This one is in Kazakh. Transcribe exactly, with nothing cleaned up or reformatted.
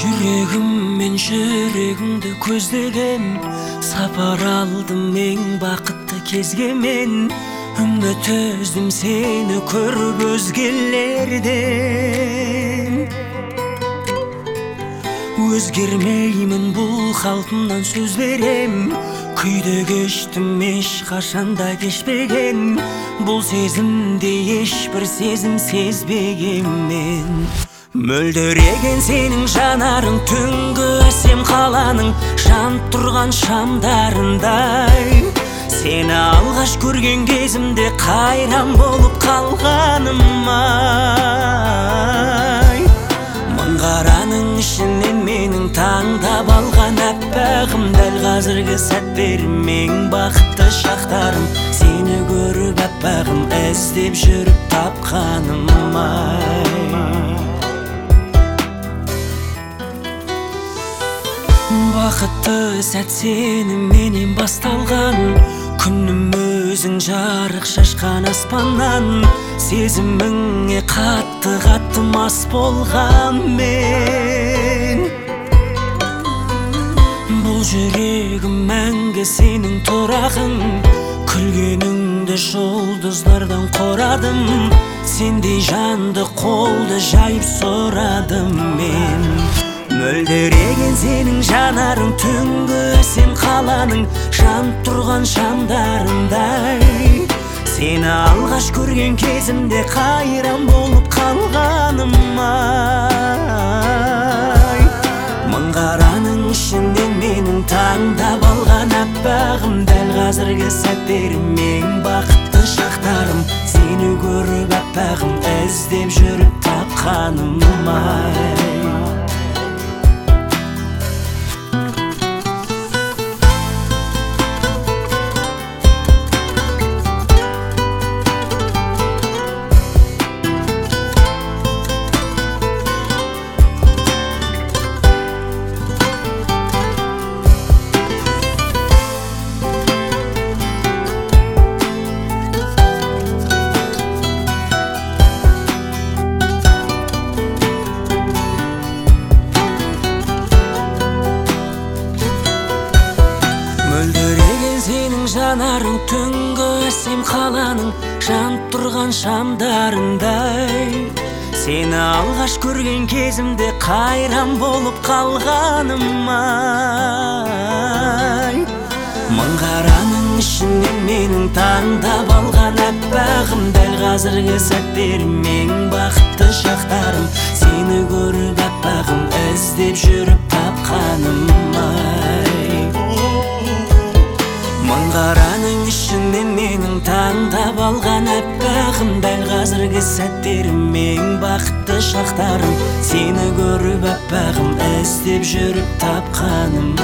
Жүрегім мен жүрегіңді көздеген, сапар алдым ең бақытты кезге мен. Үміт үздім сені көріп өзгелерден. Өзгермеймін бұл қалпымнан сөз берем, күйді кештім ешқашанда кешпеген. Бұл сезімде ешбір сезім сезбеген мен. Мөлдіреген сенің жанарың, түнгі әсем қаланың жанып тұрған шамдарындай. Сені алғаш көрген кезімде қайран болып қалғаным ай. Мың қараның ішінен менің таңдап алған әппағым, дәл қазіргі сәттерім ең бақытты шақтарым. Сені көріп әппағым, іздеп жүріп тапқаным ай. Бақытты сәт сеніменен басталған, күнім өзің жарық шашқан аспаннан. Сезіміңе қатты-қатты мас болған мен. Бұл жүрегім мәңгі сенің тұрағың, күлгеніңді жұлдыздардан қорадым. Сендей жанды қолды жайып сұрадым мен. Мөлдіреген сенің жанарың, түнгі әсем қаланың жанып тұрған шамдарындай. Сені алғаш көрген кезімде қайран болып қалғаным ай. Мың қараның ішінен менің таңдап алған әппағым, дәл қазіргі сәттерім ең бақытты шақтарым. Сені көріп әппағым, іздеп жүріп тапқаным ай. Мөлдіреген сенің жанарың, түнгі әсем қаланың жанып тұрған шамдарындай. Сені алғаш көрген кезімде қайран болып қалғаным ай. Мың қараның ішінен менің таңдап алған әппағым, дәл қазіргі сәттерім ең бақытты шақтарым. Сені көріп әппағым, іздеп жүріп тапқаным ай. Мың қараның ішінен менің таңдап алған әппағым, дәл қазіргі сәттерім ең бақытты шақтарым. Сені көріп әппағым, іздеп жүріп тапқаным